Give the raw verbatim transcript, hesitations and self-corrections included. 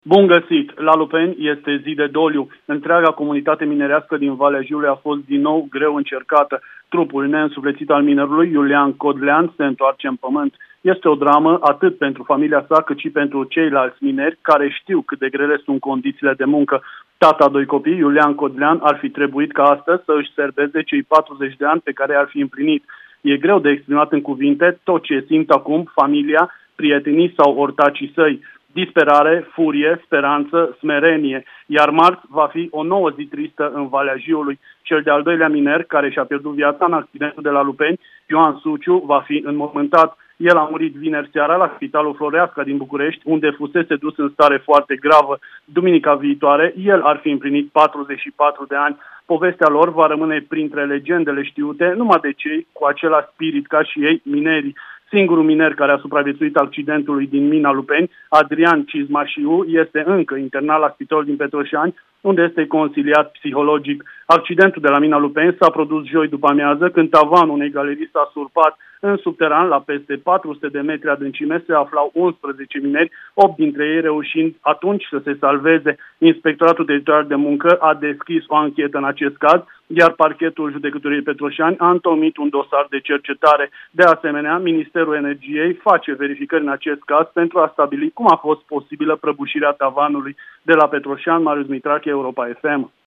Bun găsit! La Lupeni este zi de doliu. Întreaga comunitate minerească din Valea Jiului a fost din nou greu încercată. Trupul neînsuflețit al minerului Iulian Codlean se întoarce în pământ. Este o dramă atât pentru familia sa cât și pentru ceilalți mineri care știu cât de grele sunt condițiile de muncă. Tata a doi copii, Iulian Codlean, ar fi trebuit ca astăzi să își serbeze cei patruzeci de ani pe care ar fi împlinit. E greu de exprimat în cuvinte tot ce simt acum familia, prietenii sau ortacii săi. Disperare, furie, speranță, smerenie, iar marți va fi o nouă zi tristă în Valea Jiului. Cel de-al doilea miner, care și-a pierdut viața în accidentul de la Lupeni, Ioan Suciu, va fi înmormântat. El a murit vineri seara la Spitalul Floreasca din București, unde fusese dus în stare foarte gravă. Duminica viitoare, el ar fi împlinit patruzeci și patru de ani. Povestea lor va rămâne printre legendele știute numai de cei cu același spirit ca și ei, minerii. Singurul miner care a supraviețuit accidentului din mina Lupeni, Adrian Cizmașiu, este încă internat la spitalul din Petroșani, unde este consiliat psihologic. Accidentul de la mina Lupeni s-a produs joi după amiază, când tavanul unei galerii s-a surpat. În subteran, la peste patru sute de metri adâncime, se aflau unsprezece mineri, opt dintre ei reușind atunci să se salveze. Inspectoratul Teritorial de Muncă a deschis o anchetă în acest caz, iar parchetul judecătoriei Petroșani a întocmit un dosar de cercetare. De asemenea, Ministerul Energiei face verificări în acest caz pentru a stabili cum a fost posibilă prăbușirea tavanului. De la Petroșani, Marius Mitrache, Europa F M.